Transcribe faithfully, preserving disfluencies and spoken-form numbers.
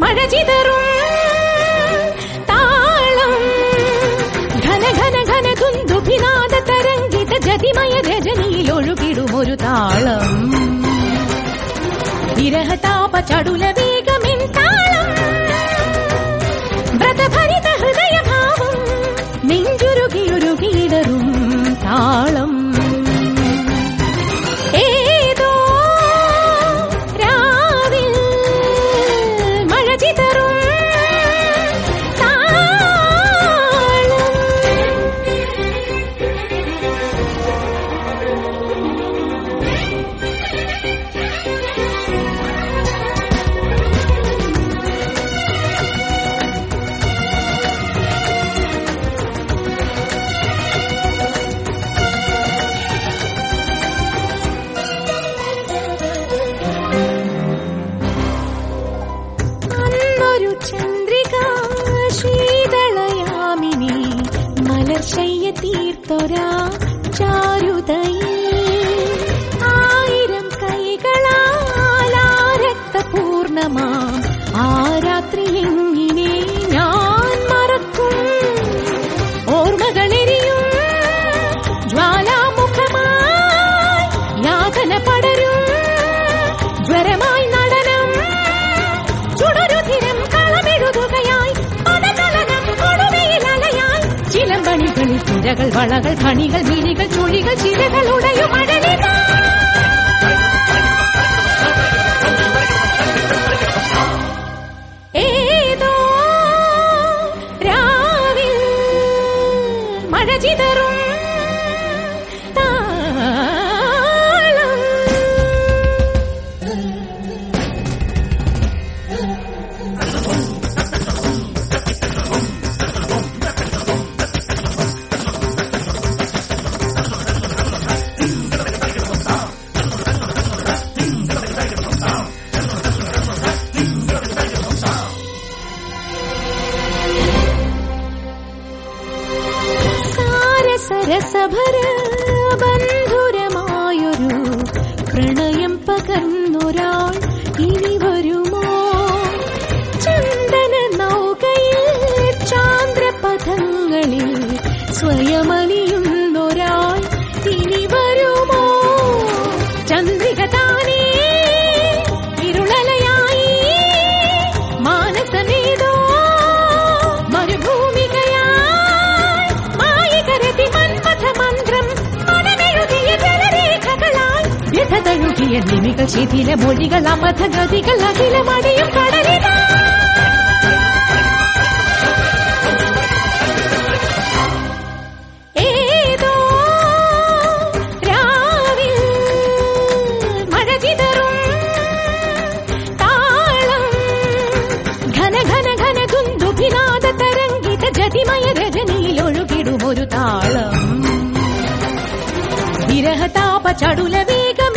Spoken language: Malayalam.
മഴ ചിതറും താളം ഘന ഘന ഘന ദുന്ദുഭിനാദ തരംഗിത ജതിമയ രജനിയിൽ ഒഴുകിടുമൊരു താളം വിരഹതാപ ചടുല വേഗമിൻ താളം വ്രതഭരിത ഹൃദയഭാവം നെഞ്ചുരുകിയുരുകിയിടറും താളം ഏതോ രാവിൽ മഴ ചിതറും ചന്ദ്രികാ ശീതളയാമിനി മലർശയ്യ തീർത്തൊരാ ചാരുതയിൽ ആയിരം കൈകളാൽ ആ രക്തപൂർണമാം ആ രാത്രി എങ്ങിനെ ഞാൻ മറക്കും ഓർമ്മകളെരിയും ജ്വാലാമുഖമായി യാതന പടരും ജ്വരമായി നടനം ചുടരുധിരം കളമെഴുതുകയായി പടതലനം കൊടുവയിലലയായി ചിലമ്പണികളിൽ പുഴകൾ വളകൾ ഖണികൾ വിഴികൾ ചുഴികൾ ചിലകൾ ഉടയും അടലിത ഏതോ രാവിൽ മഴ ചിതറും രസഭര ബന്ധുരമായൊരു പ്രണയം പകർന്നൊരാൾ ഇനി വരുമോ ചന്ദന നൗകയിൽ ചാന്ദ്രപഥങ്ങളിൽ സ്വയമലിയുന്നൊരാൾ ഇനി വരുമോ ചന്ദ്രിക താനേ ഇരുളലയായി മാനസമേതോ മരുഭൂമികയായി തഴുകിയ നിമികൾ ശിഥില മൊഴികൾ അമഥഗതികൾ അഖിലമടിയും കടലിത ഏതോ രാവിൽ മഴ ചിതറും താളം ഘന ഘന ഘന ദുന്ദുഭിനാദ തരംഗിത ജതിമയ രജനിയിൽ ഒഴുകിടുമൊരു താളം വിരഹതാപ ചടുല വേഗം